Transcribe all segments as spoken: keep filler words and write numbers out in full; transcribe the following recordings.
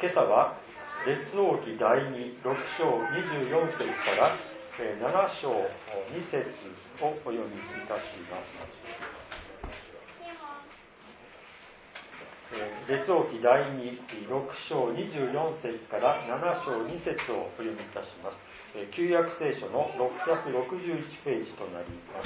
今朝は列王記第にろく章にじゅうよん節からなな章に節をお読みいたします。列王記第にろく章にじゅうよん節からなな章に節をお読みいたします。旧約聖書のろっぴゃくろくじゅういちページとなります。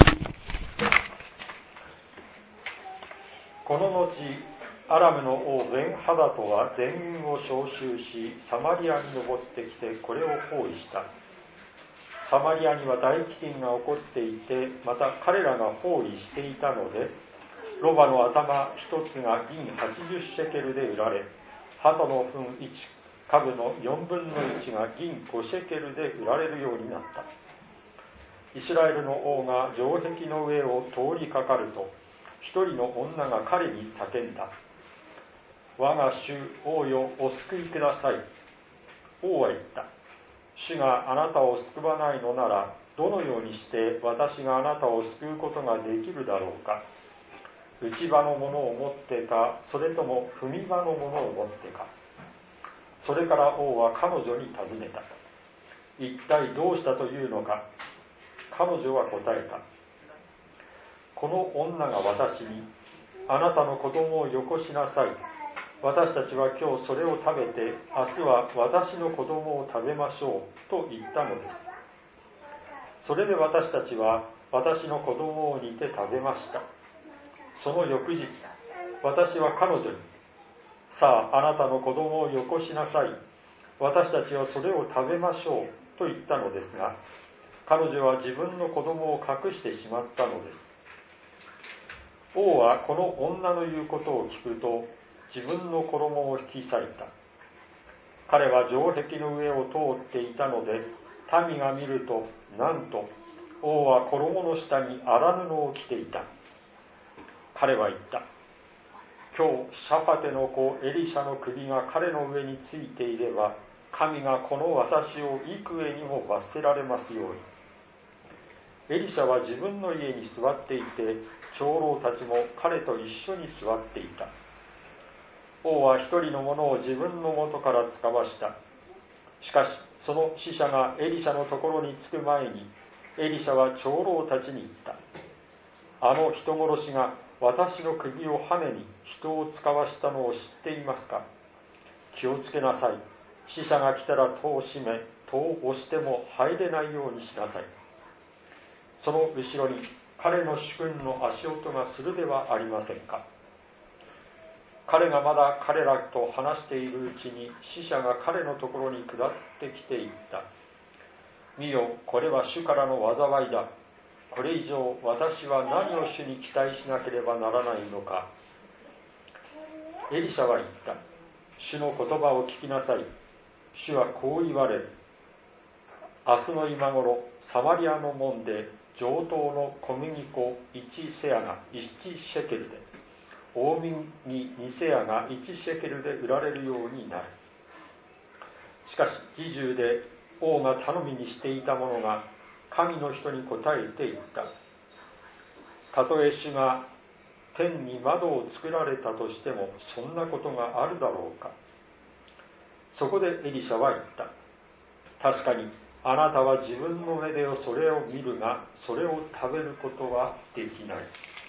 この後、アラムの王ベンハダトは全軍を召集し、サマリアに登ってきてこれを包囲した。サマリアには大飢饉が起こっていて、また彼らが包囲していたので、ロバの頭一つが銀はちじゅっシェケルで売られ、鳩の糞いち株のよんぶんのいちが銀ごシェケルで売られるようになった。イスラエルの王が城壁の上を通りかかると、一人の女が彼に叫んだ。我が主王よ、お救いください。王は言った。主があなたを救わないのなら、どのようにして私があなたを救うことができるだろうか。内場のものを持ってか、それとも踏み場のものを持ってか。それから王は彼女に尋ねた。一体どうしたというのか。彼女は答えた。この女が私に、あなたの子供をよこしなさい。私たちは今日それを食べて、明日は私の子供を食べましょうと言ったのです。それで私たちは私の子供を煮て食べました。その翌日、私は彼女に、さあ、あなたの子供をよこしなさい。私たちはそれを食べましょうと言ったのですが、彼女は自分の子供を隠してしまったのです。王はこの女の言うことを聞くと、自分の衣を引き裂いた。彼は城壁の上を通っていたので、民が見ると、なんと、王は衣の下に荒布を着ていた。彼は言った。今日、シャファテの子エリシャの首が彼の上についていれば、神がこの私を幾重にも罰せられますように。エリシャは自分の家に座っていて、長老たちも彼と一緒に座っていた。王は一人の者を自分の元から使わした。しかし、その使者がエリシャのところに着く前に、エリシャは長老たちに言った。あの人殺しが私の首をはねに人を使わしたのを知っていますか。気をつけなさい。使者が来たら戸を閉め、戸を押しても入れないようにしなさい。その後ろに彼の主君の足音がするではありませんか。彼がまだ彼らと話しているうちに使者が彼のところに下ってきていった。見よ、これは主からの災いだ。これ以上私は何を主に期待しなければならないのか。エリシャは言った。主の言葉を聞きなさい。主はこう言われる。明日の今頃、サマリアの門で上等の小麦粉いちセアがいちシェケルで、大麦にセアがいちシェケルで売られるようになる。しかし、侍従で王が頼みにしていた者が神の人に答えて言った。たとえ主が天に窓を作られたとしても、そんなことがあるだろうか。そこでエリシャは言った。確かに、あなたは自分の目でそれを見るが、それを食べることはできない。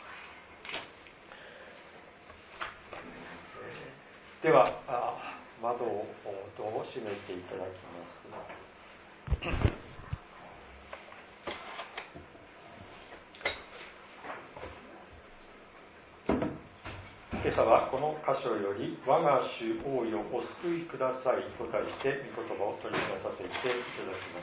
では、窓を閉めていただきます。今朝はこの箇所より、我が主王よお救いくださいと題して御言葉を取り上げさせていただきます。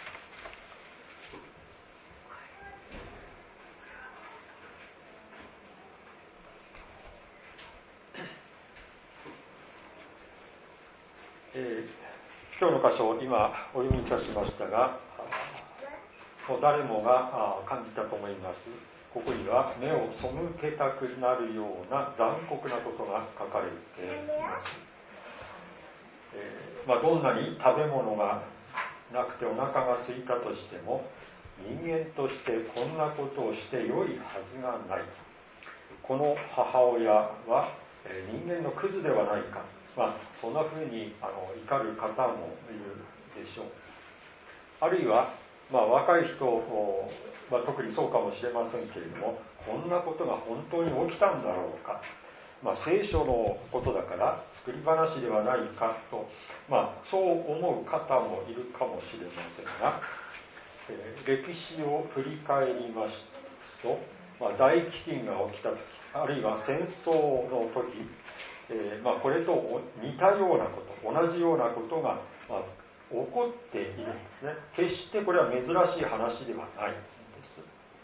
えー、今日の箇所を今お読みいたしましたが、もう誰もが感じたと思います。ここには目を背けたくなるような残酷なことが書かれています。えーまあ、どんなに食べ物がなくてお腹が空いたとしても、人間としてこんなことをして良いはずがない。この母親はえー、人間のクズではないか、まあ、そんなふうにあの怒る方もいるでしょう。あるいは、まあ、若い人、まあ、特にそうかもしれませんけれども、こんなことが本当に起きたんだろうか、まあ、聖書のことだから作り話ではないかと、まあ、そう思う方もいるかもしれませんが、えー、歴史を振り返りますと、まあ、大飢饉が起きた時、あるいは戦争の時、えーまあ、これと似たようなこと、同じようなことが、まあ、起こっているんですね。決してこれは珍しい話ではないんです。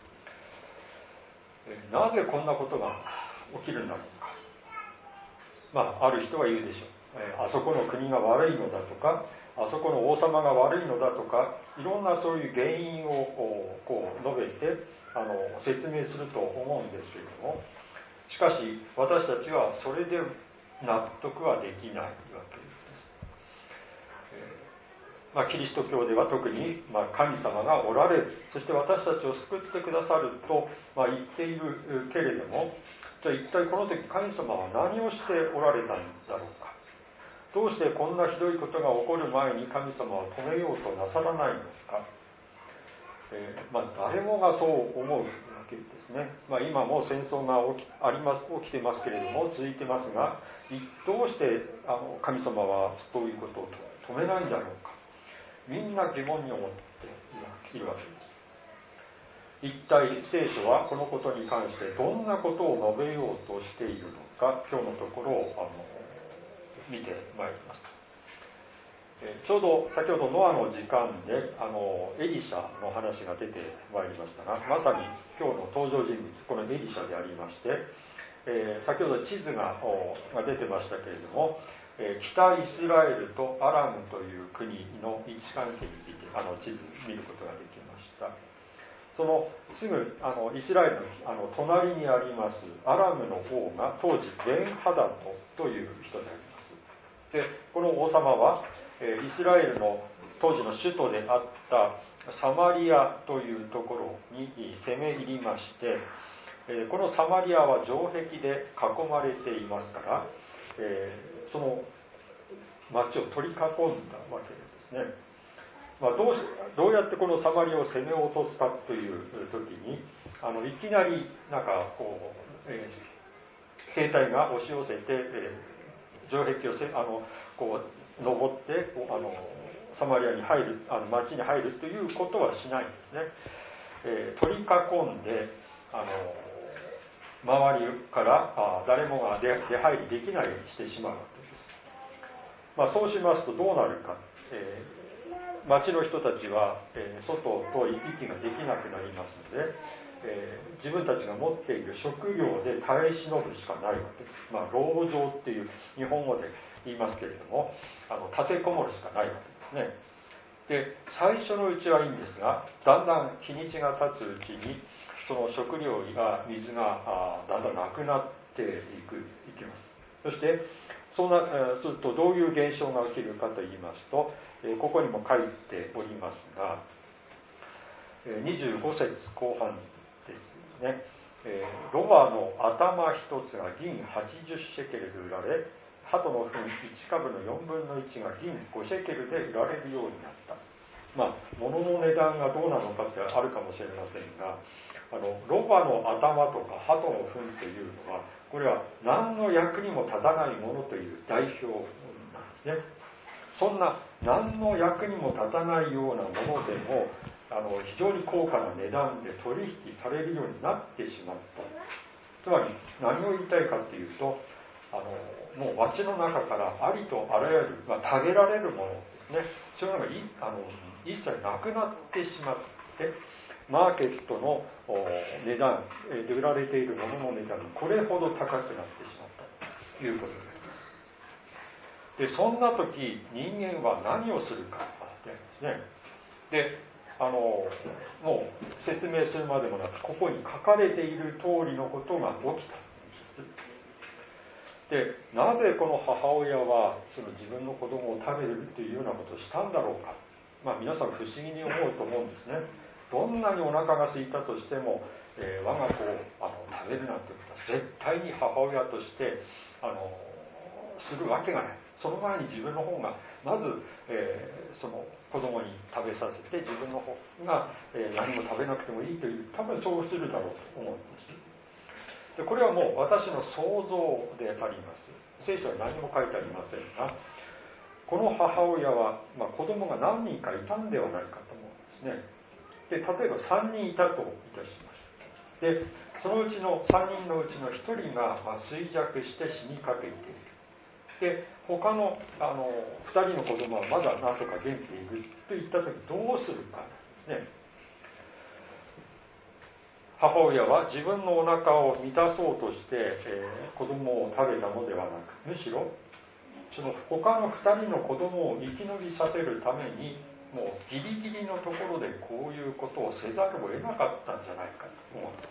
えー、なぜこんなことが起きるんだろうか。まあ、ある人は言うでしょう。えー、あそこの国が悪いのだとか、あそこの王様が悪いのだとか、いろんなそういう原因をこう述べてあの説明すると思うんですけれども、しかし私たちはそれで納得はできないわけです。えーまあ、キリスト教では特に、まあ、神様がおられる、そして私たちを救ってくださると、まあ、言っているけれども、じゃあ一体この時神様は何をしておられたんだろうか。どうしてこんなひどいことが起こる前に神様は止めようとなさらないのか。えーまあ、誰もがそう思うわけですね。まあ、今も戦争が起き、あります、起きてますけれども、続いてますが、どうしてあの神様はそういうことを止めないんだろうか。みんな疑問に思っているわけです。一体聖書はこのことに関してどんなことを述べようとしているのか、今日のところをあの見てまいります。えちょうど先ほどノアの時間であのエリシャの話が出てまいりましたが、まさに今日の登場人物、このエリシャでありまして、えー、先ほど地図がが出てましたけれども、えー、北イスラエルとアラムという国の位置関係についてあの地図見ることができました。そのすぐあのイスラエル の, あの隣にありますアラムの王が当時ベンハダトという人であります。でこの王様はイスラエルの当時の首都であったサマリアというところに攻め入りまして、このサマリアは城壁で囲まれていますから、その町を取り囲んだわけですね。まあ、どうしどうやってこのサマリアを攻め落とすかという時に、あのいきなりなんかこう、えー、兵隊が押し寄せて、えー、城壁をせあのこう登ってあのサマリアに入る、あの町に入るということはしないんですね。えー、取り囲んであの周りからあ誰もが出入りできないようにしてしまうわけです。まあ、そうしますとどうなるか、えー、町の人たちは、えー、外と行き来ができなくなりますので、えー、自分たちが持っている食料で耐え忍ぶしかないわけです。まあ、籠城っていう日本語で言いますけれども、あの立てこもるしかないわけですね。で、最初のうちはいいんですが、だんだん日にちが経つうちにその食料や水がだんだんなくなっていくいきます。そしてそうなするとどういう現象が起きるかと言いますと、ここにも書いておりますが、にじゅうご節後半ですね。ロバの頭一つが銀はちじゅっシェケルで売られ、鳩の糞いち株のよんぶんのいちが銀ごシェケルで売られるようになった。まあ、物の値段がどうなのかってあるかもしれませんが、あのロバの頭とか鳩の糞というのは、これは何の役にも立たないものという代表なんですね。そんな何の役にも立たないようなものでも、あの非常に高価な値段で取引されるようになってしまった。つまり何を言いたいかというと、あのもう町の中からありとあらゆる、まあ、食べられるものですね、そういうのがいあの一切なくなってしまって、マーケットの値段で売られているものの値段がこれほど高くなってしまったということです。で、そんな時人間は何をするかってですね。で、あのもう説明するまでもなく、ここに書かれている通りのことが起きたんです。で、なぜこの母親はその自分の子供を食べるというようなことをしたんだろうか。まあ、皆さん不思議に思うと思うんですね。 どんなにお腹が空いたとしても、えー、我が子をあの食べるなんてことは絶対に母親としてあのするわけがない。その前に自分の方がまず、えー、その子供に食べさせて自分の方が、えー、何も食べなくてもいいという、多分そうするだろうと思うんです。でこれはもう私の想像であります。聖書は何も書いてありませんが、この母親は、まあ、子供が何人かいたんではないかと思うんですね。で例えばさんにんいたといたします。でそのうちのさんにんのうちのひとりが、まあ、衰弱して死にかけている。で他のあのふたりの子供はまだなんとか元気でいるといった時どうするかですね。母親は自分のお腹を満たそうとして、えー、子供を食べたのではなく、むしろその他のふたりの子供を生き延びさせるためにもうギリギリのところでこういうことをせざるを得なかったんじゃないかと思うんです。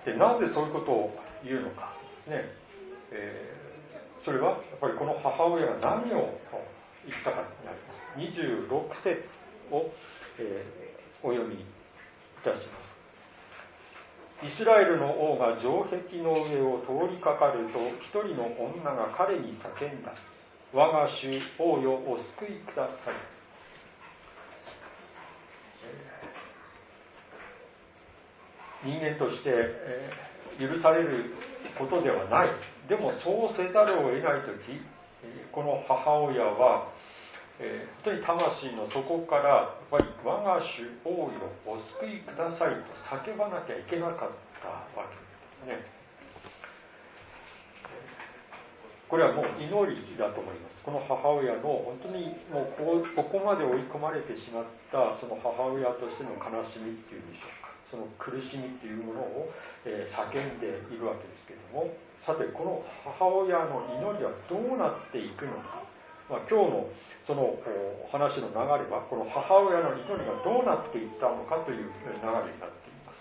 でなぜそういうことを言うのかね。えー、それはやっぱりこの母親が何を言ったかになります。にじゅうろく節を、えー、お読みいたします。イスラエルの王が城壁の上を通りかかると一人の女が彼に叫んだ。我が主王よお救いください。えー、人間として、えー、許されることではない。でもそうせざるを得ないとき、この母親は、えー、本当に魂の底からやっぱり我が主王よお救いくださいと叫ばなきゃいけなかったわけですね。これはもう祈りだと思います。この母親の本当にもうここまで追い込まれてしまったその母親としての悲しみっていうんでしょうか。その苦しみっていうものを、えー、叫んでいるわけですけれども、さてこの母親の祈りはどうなっていくのか、まあ、今日のその話の流れはこの母親の祈りがどうなっていったのかという流れになっています。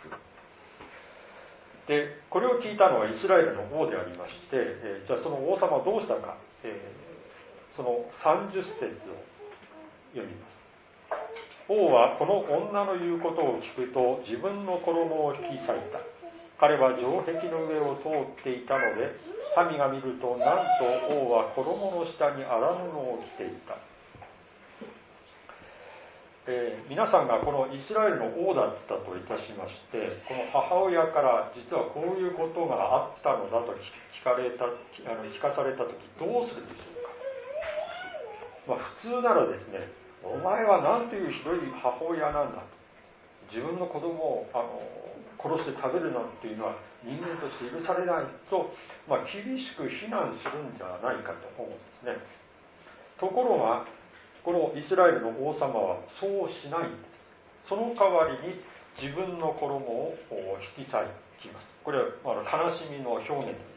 でこれを聞いたのはイスラエルの王でありまして、えー、じゃあその王様はどうしたか、えー、そのさんじゅっ節を読みます。王はこの女の言うことを聞くと自分の衣を引き裂いた。彼は城壁の上を通っていたので、民が見るとなんと王は衣の下に荒布を着ていた。えー、皆さんがこのイスラエルの王だったといたしまして、この母親から実はこういうことがあったのだと聞かれた、あの聞かされたときどうするでしょうか。まあ、普通ならですね、お前はなんていうひどい母親なんだと。自分の子供をあの殺して食べるなんていうのは人間として許されないと、まあ、厳しく非難するんじゃないかと思うんですね。ところがこのイスラエルの王様はそうしないんです。その代わりに自分の衣を引き裂きます。これはあの悲しみの表現です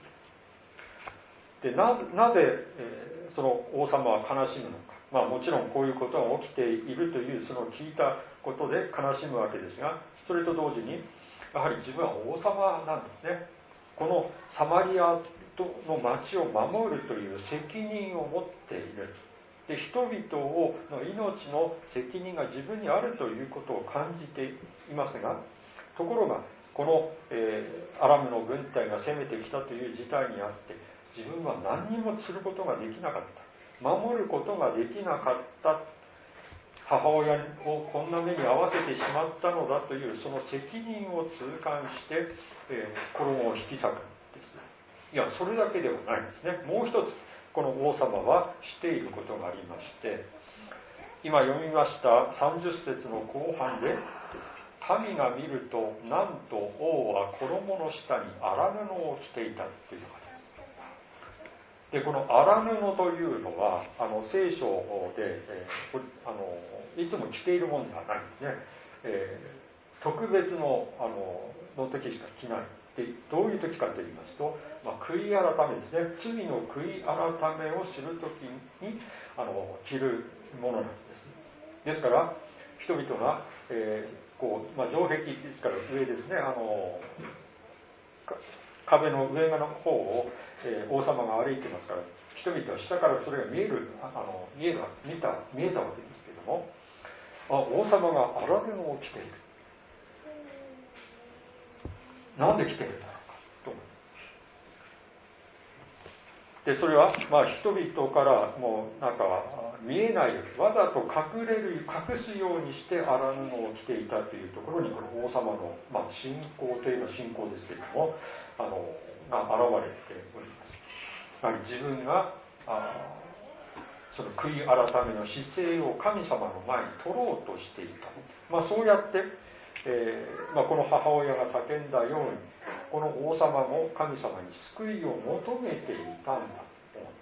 。で な, なぜ、えー、その王様は悲しむのか。まあもちろんこういうことが起きているというその聞いたことで悲しむわけですが、それと同時にやはり自分は王様なんですね。このサマリアの町を守るという責任を持っている。で人々をの命の責任が自分にあるということを感じていますが、ところがこの、えー、アラムの軍隊が攻めてきたという事態にあって自分は何にもすることができなかった。守ることができなかった母親をこんな目に遭わせてしまったのだというその責任を痛感して、えー、衣を引き裂くんです。いやそれだけではないんですね。もう一つこの王様はしていることがありまして、今読みましたさんじゅっ節の後半で民が見るとなんと王は衣の下に荒布を着ていたというのがでこの荒布というのはあの聖書で、えー、あのいつも着ているものではないんですね、えー、特別のあのの時しか着ないでどういう時かと言いますと、まあ、悔い改めですね罪の悔い改めをする時にあの着るものなんですですから人々が、えーこうまあ、城壁ですから上ですねあの壁の上側の方を、えー、王様が歩いてますから人々は下からそれが見えるあの見える見た見えたわけですけれども、 あ、王様が荒布を着ている。なんで着ているんだろうかと思います。で、それは、まあ、人々からもうなんか見えないように、わざと隠れる、隠すようにして荒布を着ていたというところに、この王様の、まあ、信仰というのは信仰ですけれども、あの、が現れております。やはり自分が、あその悔い改めの姿勢を神様の前に取ろうとしていた。まあ、そうやって、えーまあ、この母親が叫んだように、この王様も神様に救いを求めていたんだと思います。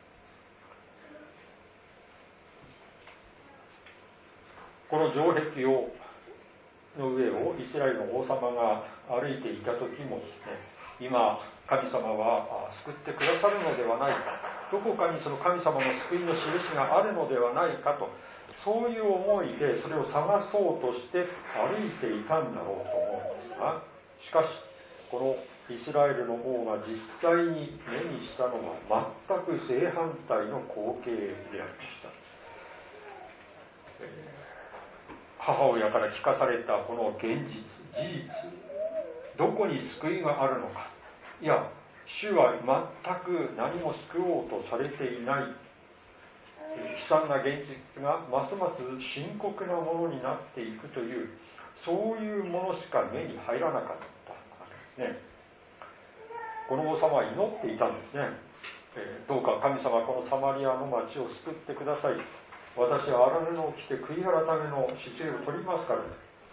この城壁をの上をイスラエルの王様が歩いていた時もですね、今神様は救ってくださるのではないか、どこかにその神様の救いの印があるのではないかと、そういう思いでそれを探そうとして歩いていたんだろうと思うんですが、しかしこのイスラエルの王が実際に目にしたのは全く正反対の光景でありました。えー母親から聞かされたこの現実、事実、どこに救いがあるのか。いや、主は全く何も救おうとされていない。悲惨な現実がますます深刻なものになっていくという、そういうものしか目に入らなかったわけですね。この王様は祈っていたんですね。えー、どうか神様、このサマリアの町を救ってください。私は荒布を着て悔い改めの姿勢を取りますからね。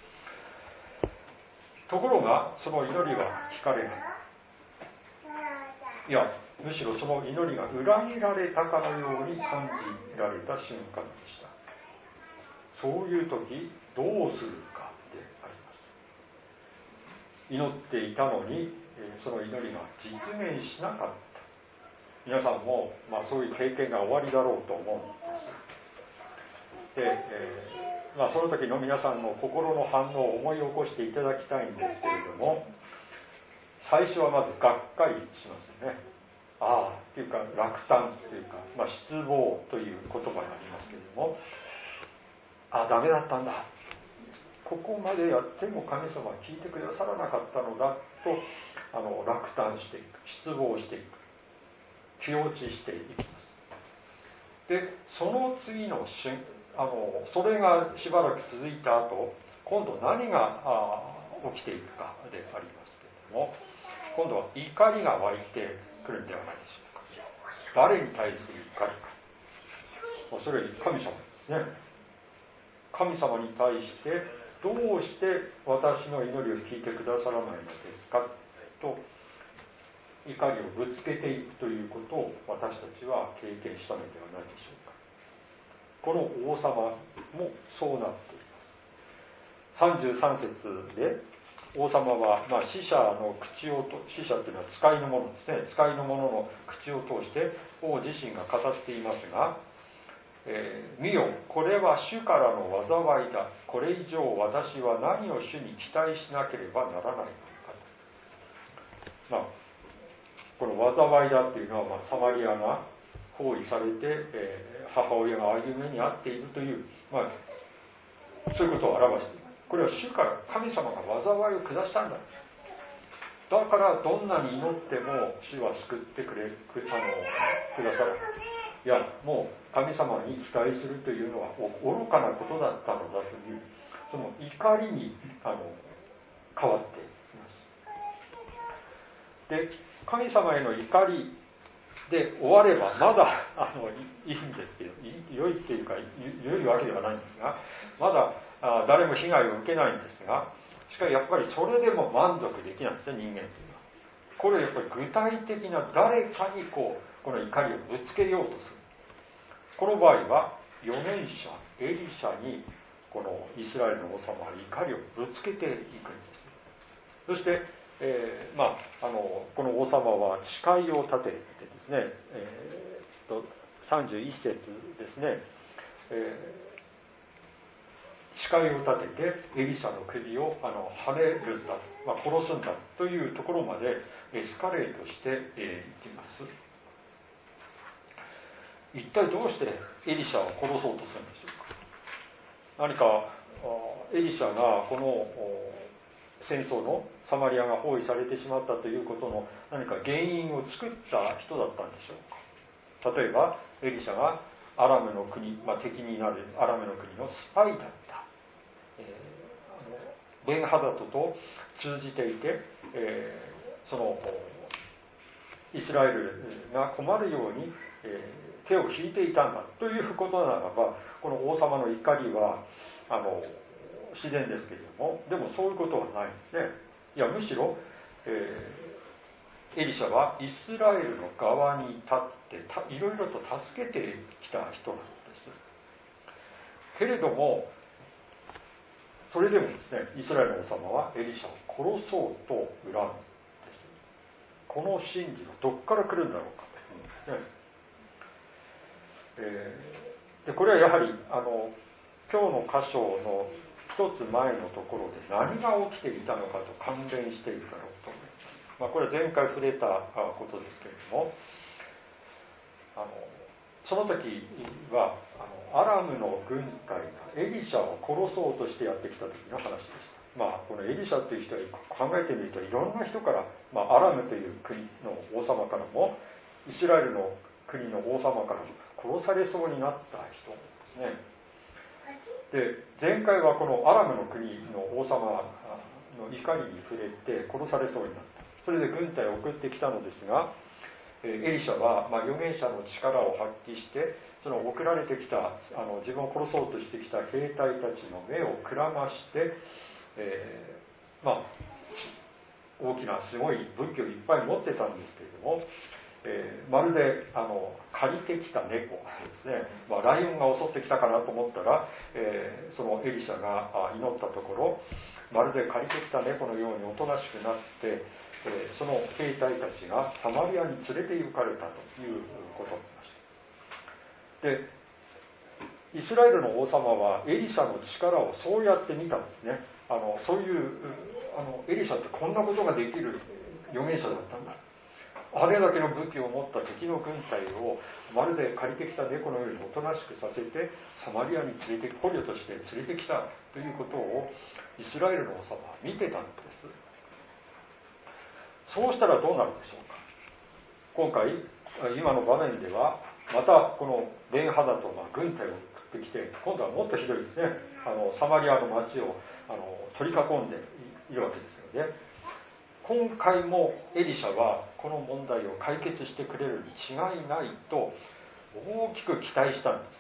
ところがその祈りは聞かれない。いや、むしろその祈りが裏切られたかのように感じられた瞬間でした。そういう時どうするかであります。祈っていたのにその祈りが実現しなかった。皆さんも、まあ、そういう経験が終わりだろうと思うんです。で、えーまあ、その時の皆さんの心の反応を思い起こしていただきたいんですけれども、最初はまずがっかりしますよね。ああっていうか落胆というか、まあ、失望という言葉になりますけれども、ああダメだったんだ、ここまでやっても神様は聞いてくださらなかったのだとあの落胆していく、失望していく、気落ちしていきます。で、その次の瞬あのそれがしばらく続いた後、今度何が起きていくかでありますけれども、今度は怒りが湧いてくるんではないでしょうか。誰に対する怒りか。それは神様ですね。神様に対してどうして私の祈りを聞いてくださらないのですかと怒りをぶつけていくということを私たちは経験したのではないでしょうか。この王様もそうなっています。さんじゅうさん節で王様は、まあ、死者の口をと死者というのは使いの者ですね。使いの者の口を通して王自身が語っていますが、えー、見よ、これは主からの災いだ。これ以上私は何を主に期待しなければならないのか。まあ、この災いだというのは、まあ、サマリアが包囲されて、えー、母親が歩みに遭っているという、まあ、そういうことを表しています。これは主から神様が災いを下したんだ。だからどんなに祈っても主は救ってくれくあのくださる。いや、もう神様に期待するというのは愚かなことだったのだという、その怒りにあの変わっています。で、神様への怒りで終わればまだあのいいんですけど、良いっていうか良いわけではないんですが、まだあ誰も被害を受けないんですが、しかしやっぱりそれでも満足できないんですね、人間というのは。これやっぱり具体的な誰かにこうこの怒りをぶつけようとする。この場合は預言者エリシャにこのイスラエルの王様は怒りをぶつけていくんです。そしてえーまあ、あのこの王様は誓いを立ててですね、えー、とさんじゅういち節ですね、えー、誓いを立ててエリシャの首をあの跳ねるんだ、まあ、殺すんだというところまでエスカレートしてい、えー、きます。一体どうしてエリシャを殺そうとするんでしょうか。 何かエリシャがこの戦争のサマリアが包囲されてしまったということの何か原因を作った人だったんでしょうか。例えばエリシャがアラムの国、まあ、敵になるアラムの国のスパイだった、えー、あのベンハダトと通じていて、えー、そのイスラエルが困るように、えー、手を引いていたんだということならば、この王様の怒りはあの自然ですけれども、でもそういうことはないんですね。いやむしろ、えーエリシャはイスラエルの側に立っていろいろと助けてきた人なんです。けれどもそれでもですね、イスラエルの王様はエリシャを殺そうと恨むんです。この真理はどこから来るんだろうかというんですね。えー、でこれはやはりあの今日の箇所の一つ前のところで何が起きていたのかと関連しているだろうと思います。まあ、これは前回触れたことですけれども、あのその時はあのアラムの軍隊がエリシャを殺そうとしてやってきた時の話でした。まあ、このエリシャという人は考えてみるといろんな人から、まあ、アラムという国の王様からもイスラエルの国の王様からも殺されそうになった人ですね。で前回はこのアラムの国の王様の怒りに触れて殺されそうになった。それで軍隊を送ってきたのですが、エリシャは、まあ、預言者の力を発揮してその送られてきたあの自分を殺そうとしてきた兵隊たちの目をくらまして、えー、まあ大きなすごい武器をいっぱい持ってたんですけれども、えー、まるであの借りてきた猫ですね、まあ、ライオンが襲ってきたかなと思ったら、えー、そのエリシャが祈ったところ、まるで借りてきた猫のようにおとなしくなって、えー、その兵隊たちがサマリアに連れて行かれたということになりました。でイスラエルの王様はエリシャの力をそうやって見たんですね。あのそういうあのエリシャってこんなことができる預言者だったんだ、あれだけの武器を持った敵の軍隊をまるで借りてきた猫のようにおとなしくさせてサマリアに連れて捕虜として連れてきたということをイスラエルの王様は見てたんです。そうしたらどうなるでしょうか。今回今の場面ではまたこのベンハダトが軍隊を送ってきて、今度はもっとひどいですね、あのサマリアの町をあの取り囲んでいるわけですので、今回もエリシャはこの問題を解決してくれるに違いないと大きく期待したんです。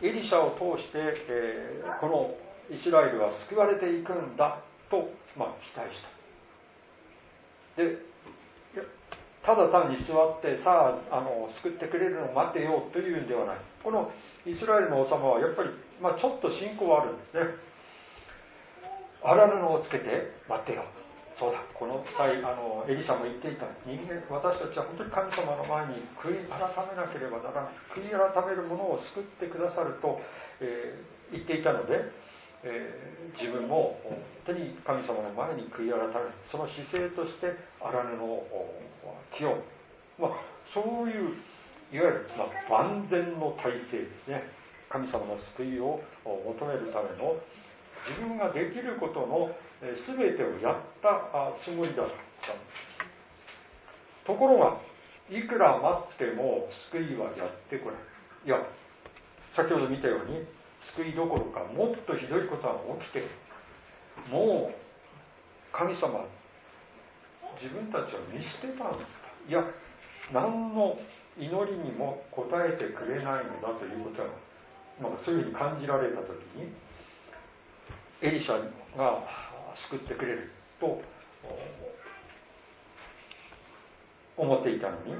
エリシャを通して、えー、このイスラエルは救われていくんだと、まあ、期待した。でただ単に座ってさあ、あの救ってくれるのを待てよというんではない。このイスラエルの王様はやっぱり、まあ、ちょっと信仰はあるんですね。荒布をつけて待ってよ、そうだ、この際あのエリシャも言っていた、人間私たちは本当に神様の前に悔い改めなければならない、悔い改める者を救ってくださると、えー、言っていたので、えー、自分も本当に神様の前に悔い改める、その姿勢として荒布を着よう、まあ、そういういわゆる、まあ、万全の体制ですね。神様の救いを求めるための自分ができることの全てをやったつもりだった。ところがいくら待っても救いはやってこない。いや先ほど見たように救いどころかもっとひどいことが起きている。もう神様自分たちを見捨てたんだ。いや何の祈りにも応えてくれないのだということが、まあ、そういうふうに感じられたときにエリシャが救ってくれると思っていたのに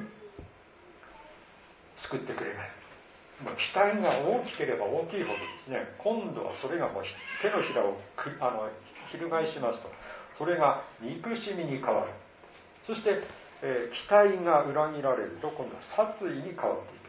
救ってくれない。期待が大きければ大きいほどですね、今度はそれがもう手のひらをくあの翻しますと、それが憎しみに変わる。そして、えー、期待が裏切られると今度は殺意に変わっていく。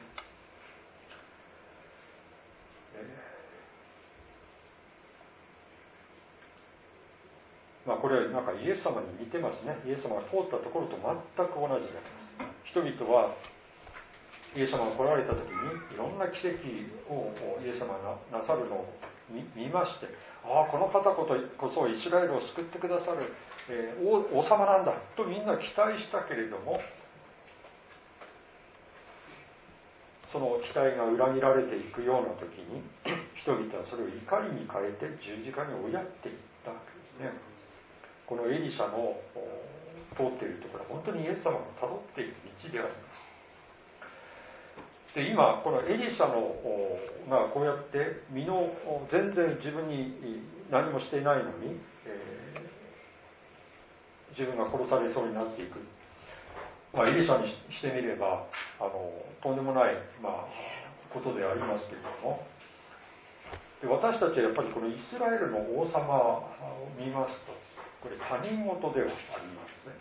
まあ、これはなんかイエス様に似てますね。イエス様が通ったところと全く同じです。人々はイエス様が来られた時にいろんな奇跡をイエス様がなさるのを 見, 見まして、ああこの方こそイスラエルを救ってくださる、えー、王, 王様なんだとみんな期待したけれども、その期待が裏切られていくような時に人々はそれを怒りに変えて十字架に追いやっていったわけですね。このエリシャの通っているところは本当にイエス様がたどっている道であります。で今このエリシャのがこうやって身の全然自分に何もしていないのに、えー、自分が殺されそうになっていく、まあ、エリシャにしてみればあのとんでもない、まあ、ことでありますけれども、で私たちはやっぱりこのイスラエルの王様を見ますとこれ他人事ではありますね。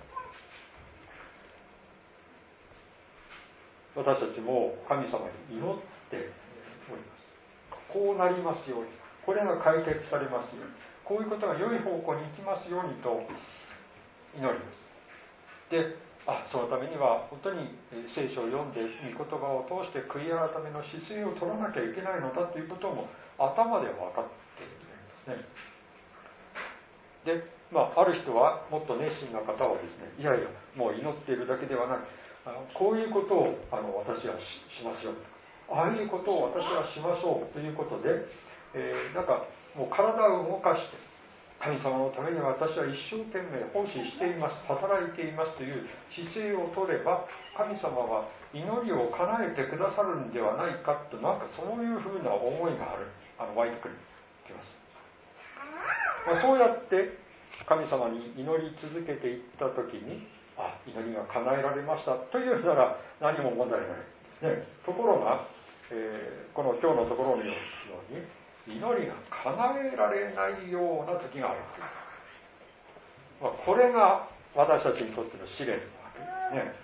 私たちも神様に祈っております。こうなりますように、これが解決されますように、こういうことが良い方向に行きますようにと祈ります。で、あ、そのためには本当に聖書を読んで御言葉を通して悔い改めの姿勢を取らなきゃいけないのだということも頭では分かっているんですね。で、まあ、ある人はもっと熱心な方はですね、いやいやもう祈っているだけではない、こういうことをあの私は し, しますよ、ああいうことを私はしましょうということで、えー、なんかもう体を動かして神様のために私は一生懸命奉仕しています、働いていますという姿勢を取れば神様は祈りを叶えてくださるんではないかと、なんかそういうふうな思いがあるあの湧いてくるきます、まあ、そうやって神様に祈り続けていったときに、あ、祈りが叶えられましたというなら何も問題ないですね。ところが、えー、この今日のところのように祈りが叶えられないような時があるわけです、まあ、これが私たちにとっての試練なわけですね。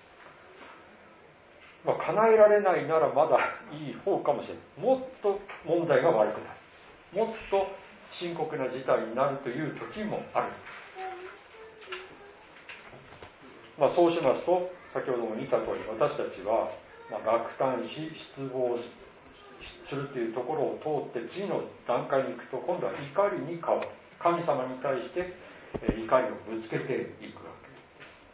まあ、叶えられないならまだいい方かもしれない。もっと問題が悪くなる、もっと深刻な事態になるという時もある。まあ、そうしますと先ほども見た通り私たちは、まあ、落胆し失望するというところを通って次の段階に行くと今度は怒りに変わる。神様に対して怒りをぶつけていくわけです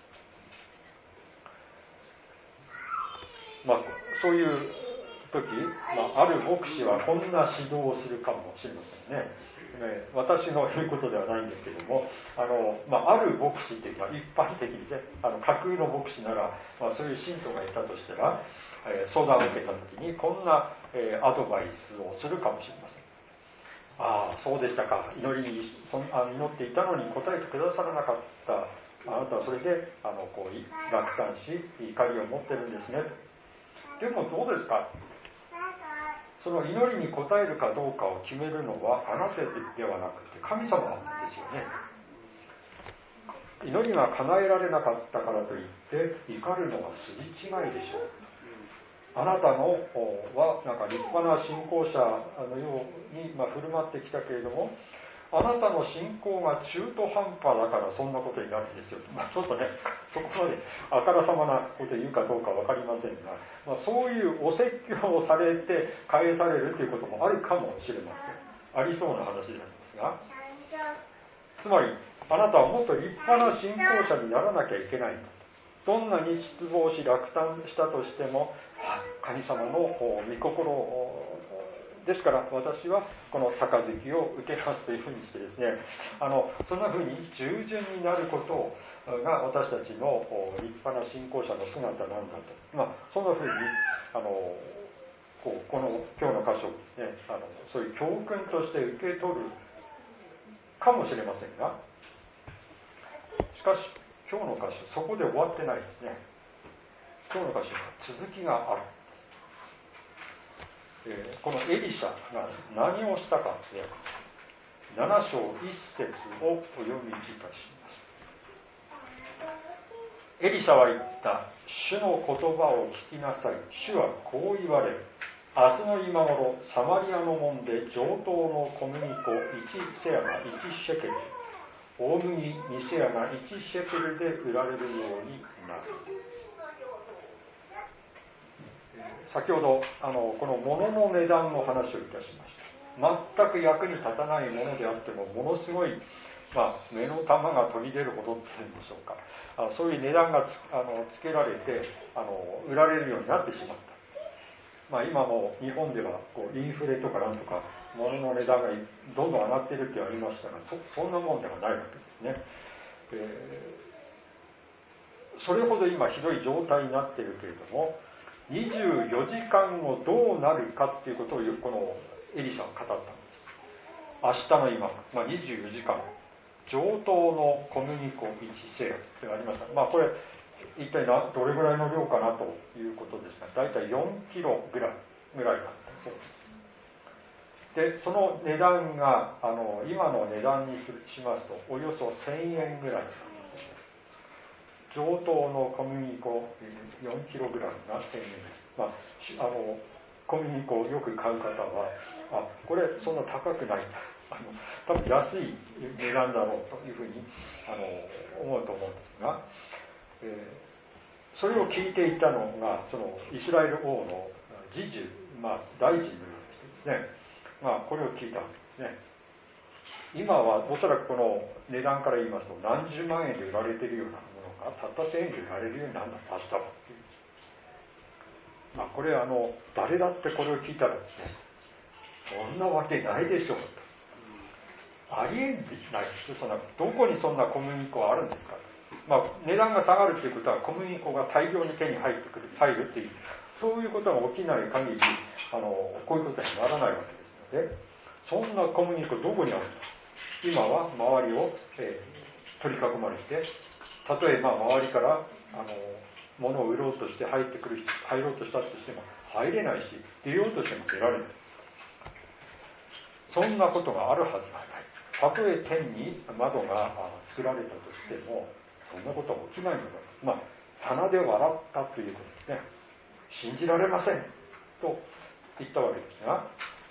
。まあ、そういう時、まあ、ある牧師はこんな指導をするかもしれませんね。私の言うことではないんですけれども、あの、まあ、ある牧師というか一般的にね、あの架空の牧師なら、まあ、そういう信徒がいたとしたら、えー、相談を受けた時にこんな、えー、アドバイスをするかもしれません。ああ、そうでしたか、祈りにそあの祈っていたのに答えてくださらなかった、あなたはそれであのこう落胆し怒りを持ってるんですね。でもどうですか、その祈りに応えるかどうかを決めるのはあなたではなくて神様なんですよね。祈りが叶えられなかったからといって怒るのは筋違いでしょう。あなたのはなんか立派な信仰者のように、まあ、振る舞ってきたけれども、あなたの信仰が中途半端だからそんなことになるんですよ。まあ、ちょっとね、そこまであからさまなことを言うかどうか分かりませんが、まあ、そういうお説教をされて返されるということもあるかもしれません。ありそうな話なんですが、つまりあなたはもっと立派な信仰者にならなきゃいけないんだ。どんなに失望し落胆したとしても、神様の御心ですから私はこの杯を受けますというふうにしてですね、あのそんなふうに従順になることが私たちの立派な信仰者の姿なんだと、まあ、そんなふうにあのこうこの今日の箇所をですね、あのそういう教訓として受け取るかもしれませんが、しかし今日の箇所そこで終わってないですね。今日の箇所は続きがある。えー、このエリシャが何をしたかってなな章いっ節をお読みいたします。エリシャは言った。主の言葉を聞きなさい。主はこう言われる。明日の今頃サマリアの門で上等の小麦粉いちセアがいちシェケル、大麦にセアがいちシェケルで売られるようになる。 先ほどあのこの物の値段の話をいたしました。全く役に立たないものであってもものすごい、まあ、目の玉が飛び出るほどっていうんでしょうか、あのそういう値段が つ, あのつけられてあの売られるようになってしまった。まあ、今も日本ではこうインフレとかなんとか物の値段がどんどん上がっているってありましたが そ, そんなもんではないわけですね、えー、それほど今ひどい状態になっているけれどもにじゅうよじかんごどうなるかっていうことをこのエリシャは語ったんです。明日の今、まあ、にじゅうよじかん上等の小麦粉いちセアってありました。まあこれ一体などれぐらいの量かなということですが、だいたいよんキログラムぐらいだったそうです。で、その値段があの今の値段にしますとおよそせんえんぐらいなんです。上等の小麦粉よんキログラムがせんえんです。まあ、あの小麦粉をよく買う方は、あ、これそんな高くないんだ。あの多分安い値段だろうというふうにあの思うと思うんですが、えー、それを聞いていたのがそのイスラエル王の侍従、まあ、大臣のような人ですね、まあ、これを聞いたわけですね。今はおそらくこの値段から言いますと何十万円で売られているようなものがたったせんえんで売られるようになるんだ明日はっていう、まあ、これあの誰だってこれを聞いたらですね、そんなわけないでしょうと、ありえんでないですよ。そんなどこにそんな小麦粉はあるんですか。まあ、値段が下がるということは小麦粉が大量に手に入ってくる入るっていうそういうことが起きない限りあのこういうことにならないわけですので、そんな小麦粉どこにあるんだ。今は周りを、えー、取り囲まれて、たとえまあ周りからあの物を売ろうとして入ってくる入ろうとしたとしても入れないし、出ようとしても出られない。そんなことがあるはずがない。たとえ天に窓が作られたとしてもそんなことは起きないのだ。まあ鼻で笑ったということですね。信じられませんと言ったわけですが、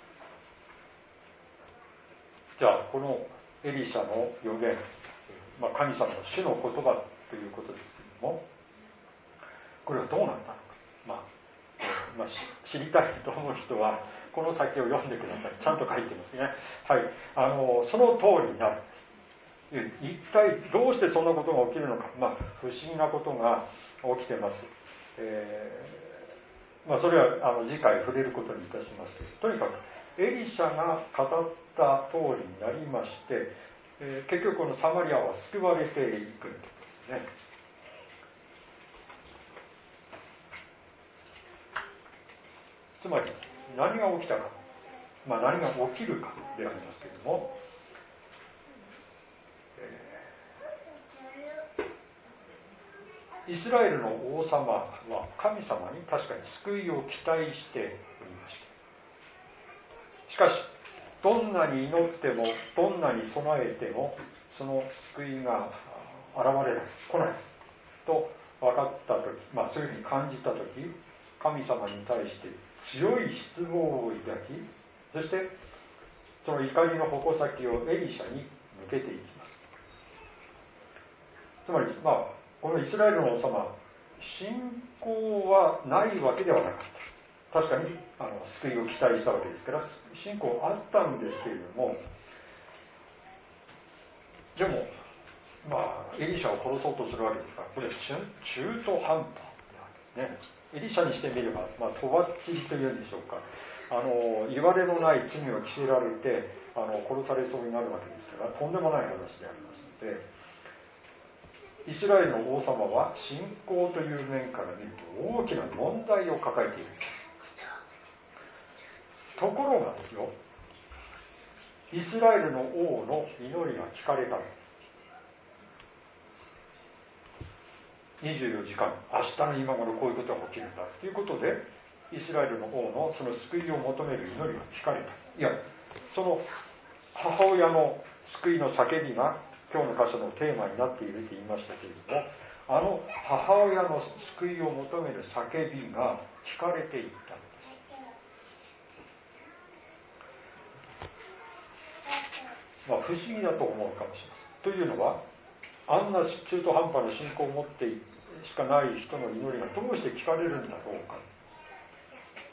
じゃあこのエリシャの予言、まあ、神様の主の言葉ということですけれども、これはどうなったのか、まあえーまあ、知りたいと思う人はこの先を読んでください。ちゃんと書いてますね。はい、あのその通りになるんです。一体どうしてそんなことが起きるのか、まあ、不思議なことが起きてます。えーまあ、それはあの次回触れることにいたします。とにかくエリシャが語った通りになりまして、えー、結局このサマリアは救われていくんですね。つまり何が起きたか、まあ、何が起きるかでありますけれども、イスラエルの王様は神様に確かに救いを期待しておりました。しかしどんなに祈ってもどんなに備えてもその救いが現れない、来ないと分かったとき、まあそういうふうに感じたとき、神様に対して強い失望を抱き、そしてその怒りの矛先をエリシャに向けていきます。つまりまあこのイスラエルの王様、信仰はないわけではなかった。確かにあの救いを期待したわけですから信仰あったんですけれども、でもまあエリシャを殺そうとするわけですから、これ中途半端なんですね。エリシャにしてみれば、まあ、とばっちりというんでしょうか、あの言われのない罪を着せられてあの殺されそうになるわけですから、とんでもない話でありますので、イスラエルの王様は信仰という面から見ると大きな問題を抱えている。ところがですよ、イスラエルの王の祈りが聞かれたんです。にじゅうよじかん、明日の今頃こういうことが起きるんだということで、イスラエルの王のその救いを求める祈りが聞かれた。いや、その母親の救いの叫びが今日の箇所のテーマになっていると言いましたけれども、あの母親の救いを求める叫びが聞かれていったんです。まあ不思議だと思うかもしれません。というのは、あんな中途半端な信仰を持ってしかない人の祈りがどうして聞かれるんだろうか。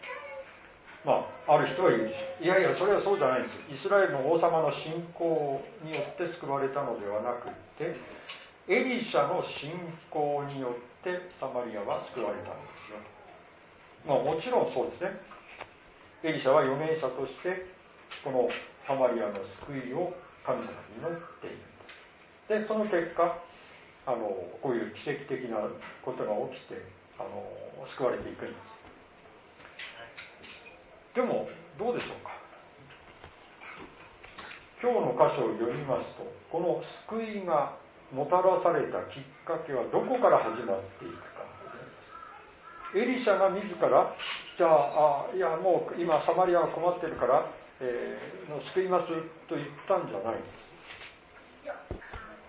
まあ、ある人は言うでしょう。いやいや、それはそうじゃないんですよ。イスラエルの王様の信仰によって救われたのではなくって、エリシャの信仰によってサマリアは救われたんですよ。まあもちろんそうですね。エリシャは預言者としてこのサマリアの救いを神様に祈っているんです。で、その結果、あのこういう奇跡的なことが起きて、あの救われていくんです。でもどうでしょうか。今日の箇所を読みますと、この救いがもたらされたきっかけはどこから始まっていくか。エリシャが自ら、じゃあ、あいやもう今サマリアは困ってるから、えー、救いますと言ったんじゃないんです。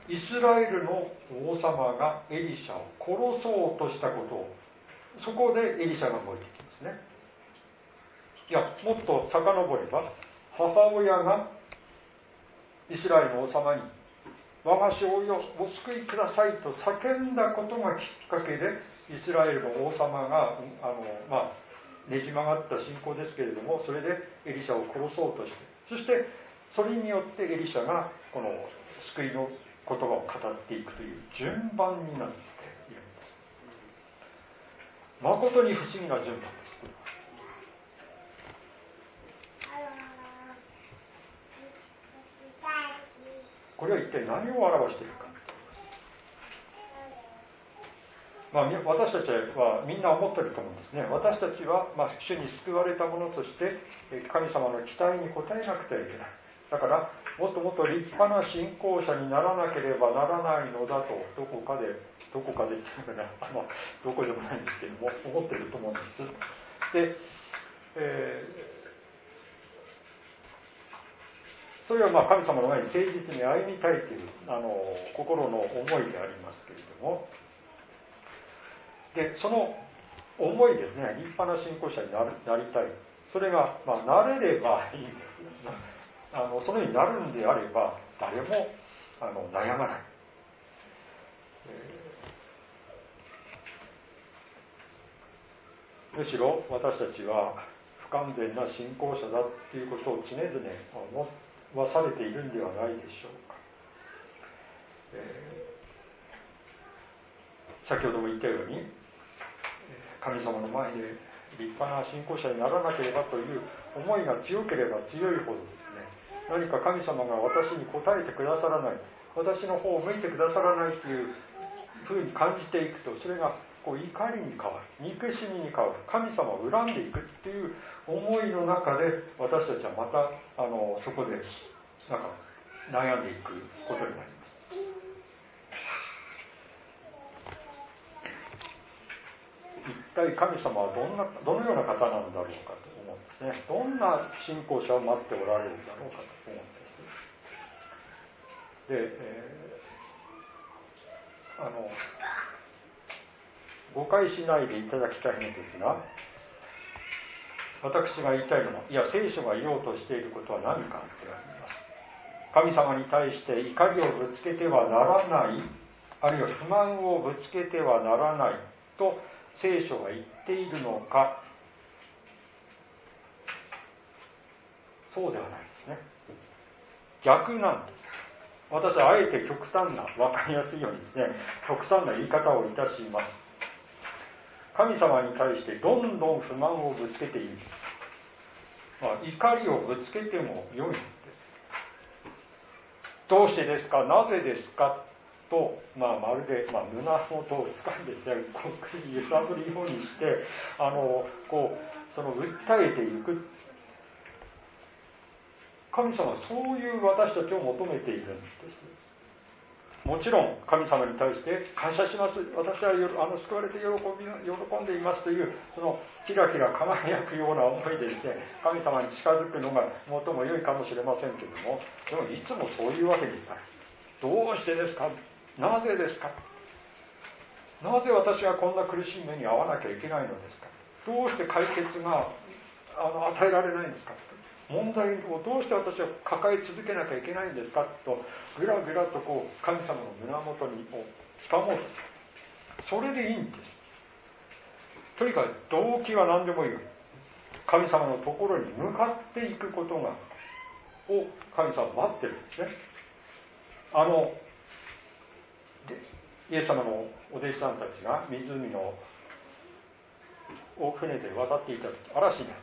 イスラエルの王様がエリシャを殺そうとしたことを、そこでエリシャが動いてきますね。いや、もっと遡れば、母親がイスラエルの王様に、我が子をお救いくださいと叫んだことがきっかけで、イスラエルの王様が、あの、まあ、ねじ曲がった信仰ですけれども、それでエリシャを殺そうとして、そしてそれによってエリシャがこの救いの言葉を語っていくという順番になっているんです。誠に不思議な順番です。これは一体何を表しているか。まあ、私たちはみんな思っていると思うんですね。私たちは、まあ、主に救われた者として神様の期待に応えなくてはいけない。だからもっともっと立派な信仰者にならなければならないのだと、どこかでどこかでっていうのかな、あのどこでもないんですけども思っていると思うんです。で、えーそれはまあ神様の前に誠実に歩みたいというあの心の思いでありますけれども、でその思いですね、立派な信仰者になるなりたい、それが、まあ、なれればいいんです。あのそのようになるんであれば誰もあの悩まない、えー、むしろ私たちは不完全な信仰者だっていうことを常々思わされているんではないでしょうか。えー、先ほども言ったように神様の前で立派な信仰者にならなければという思いが強ければ強いほどですね、何か神様が私に応えてくださらない、私の方を向いてくださらないというふうに感じていくと、それがこう怒りに変わる、憎しみに変わる、神様を恨んでいくっていう思いの中で、私たちはまたあのそこでなんか悩んでいくことになります。一体神様はどんなどのような方なんだろうかと思うんですね。どんな信仰者を待っておられるんだろうかと思うんです。で、えー、あの誤解しないでいただきたいのですが、私が言いたいのは、いや聖書が言おうとしていることは何かってあります。神様に対して怒りをぶつけてはならない、あるいは不満をぶつけてはならないと聖書が言っているのか。そうではないですね。逆なんです。私はあえて極端な、分かりやすいようにですね、極端な言い方をいたします。神様に対してどんどん不満をぶつけている。まあ、怒りをぶつけても良いんです。どうしてですか、なぜですかと、まあ、まるで、まあ、胸元を掴んでですね、こう揺さぶるようにして、あの、こう、その訴えていく。神様はそういう私たちを求めているんです。もちろん神様に対して感謝します、私はあの救われて喜び喜んでいますという、そのキラキラ輝くような思いでですね、神様に近づくのが最も良いかもしれませんけれども、でもいつもそういうわけにいかない。どうしてですか、なぜですか、なぜ私はこんな苦しい目に遭わなきゃいけないのですか、どうして解決があの与えられないんですか、問題をどうして私は抱え続けなきゃいけないんですかと、ぐらぐらとこう神様の胸元にこう掴もうと、それでいいんです。とにかく動機は何でもいい。 神様のところに向かっていくことがを神様は待ってるんですね。あのイエス様のお弟子さんたちが湖のを船で渡っていた時、嵐にあった。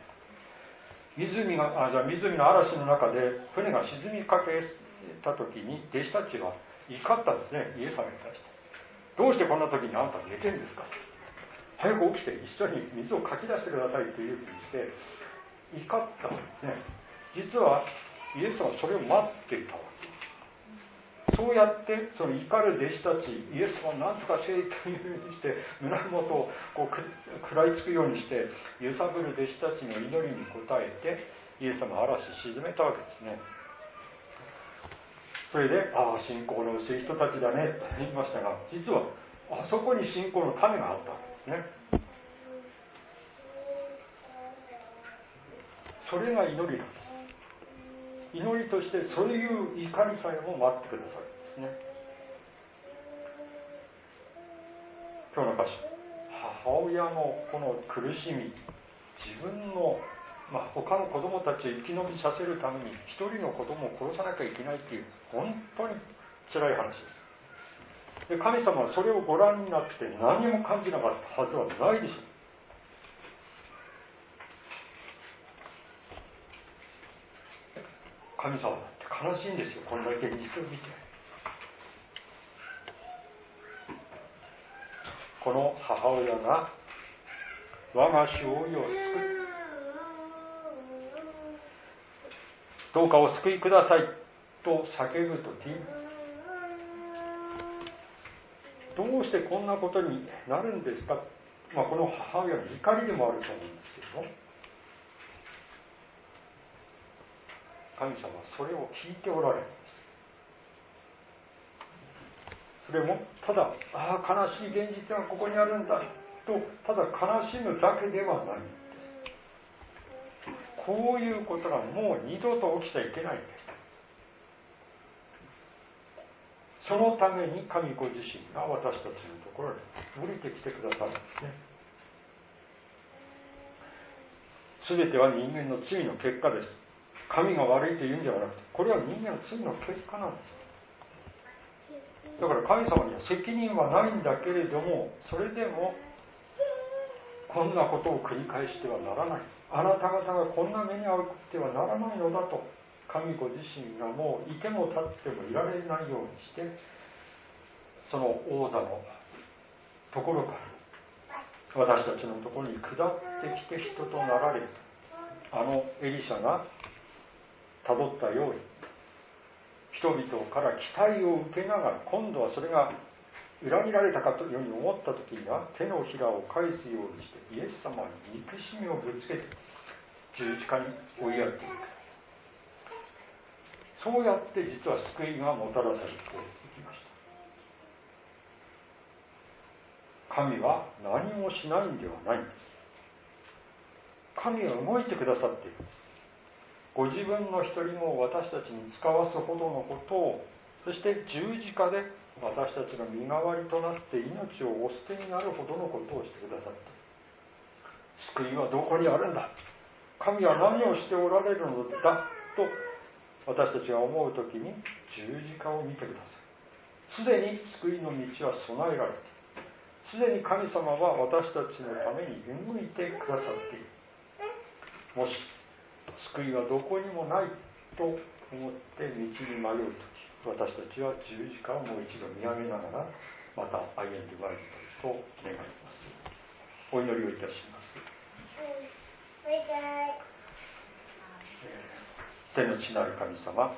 湖があじゃあ湖の嵐の中で船が沈みかけた時に弟子たちは怒ったんですね、イエス様に対して。どうしてこんな時にあんた寝てんですか、早く起きて一緒に水をかき出してくださいというふうにして怒ったんですね。実はイエス様はそれを待っていたわけ。そうやってその怒る弟子たち、イエス様は何とかせいというふうにして胸元をこう食らいつくようにして揺さぶる弟子たちの祈りに応えてイエス様は嵐沈めたわけですね。それで、ああ信仰の薄い人たちだねと言いましたが、実はあそこに信仰の種があったわけですね。それが祈りなんです。祈りとしてそういう怒りさえも待ってくださるんですね。今日の箇所、母親のこの苦しみ、自分の、まあ、他の子供たちを生き延びさせるために一人の子供を殺さなきゃいけないっていう本当に辛い話です。で、神様はそれをご覧になって何も感じなかったはずはないでしょう。神様だって悲しいんですよ、これだけ実を見て。この母親が我が子を救う、どうかお救いくださいと叫ぶとき、どうしてこんなことになるんですか、まあ、この母親の怒りでもあると思うんですけども、神様はそれを聞いておられるんです。それもただ、ああ悲しい現実がここにあるんだとただ悲しむだけではないんです。こういうことがもう二度と起きちゃいけないんです。そのために神ご自身が私たちのところに降りてきてくださるんですね。すべては人間の罪の結果です。神が悪いというんじゃなくて、これは人間の罪の結果なんです。だから神様には責任はないんだけれども、それでもこんなことを繰り返してはならない、あなた方がこんな目に遭ってはならないのだと、神ご自身がもういても立ってもいられないようにして、その王座のところから私たちのところに下ってきて人となられる。あのエリシャがたどったように、人々から期待を受けながら、今度はそれが裏切られたかというように思った時には手のひらを返すようにしてイエス様に憎しみをぶつけて十字架に追いやっていく。そうやって実は救いがもたらされていきました。神は何もしないんではないんです。神は動いてくださっているんです。ご自分の一人も私たちに使わすほどのことを、そして十字架で私たちが身代わりとなって命をお捨てになるほどのことをしてくださって、救いはどこにあるんだ、神は何をしておられるのだと私たちが思うときに十字架を見てください。すでに救いの道は備えられている。すでに神様は私たちのために動いてくださっている。もし救いはどこにもないと思って道に迷うとき、私たちは十字架をもう一度見上げながらまた歩んでまいりたいと願います。お祈りをいたします。天の地なる神様、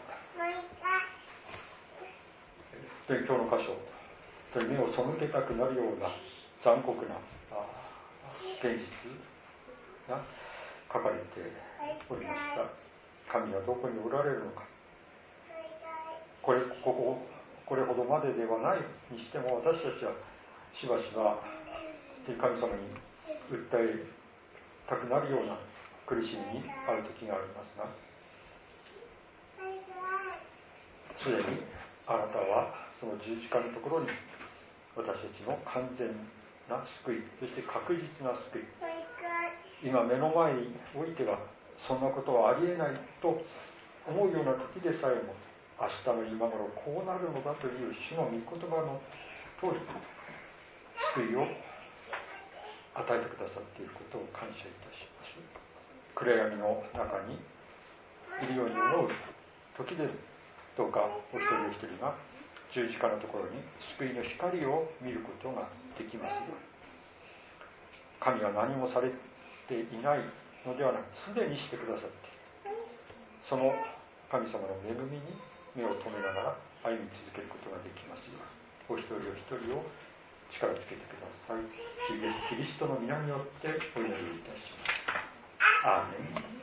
今日の箇所、目を背けたくなるような残酷な現実が書かれておりました。神はどこにおられるのか、これこここれほどまでではないにしても、私たちはしばしば神様に訴えたくなるような苦しみにある時がありますが、すでにあなたはその十字架のところに私たちの完全な救い、そして確実な救い、 今目の前においてはそんなことはありえないと思うような時でさえも、明日の今頃こうなるのだという主の御言葉の通り救いを与えてくださっていることを感謝いたします。暗闇の中にいるように思う時でどうかお一人お一人が十字架のところに救いの光を見ることができますように。神は何もされていないのではなく、すでにしてくださっている。その神様の恵みに目を留めながら歩み続けることができますように、お一人お一人を力つけてください。主イエスキリストの皆によってお祈りいたします。アーメン。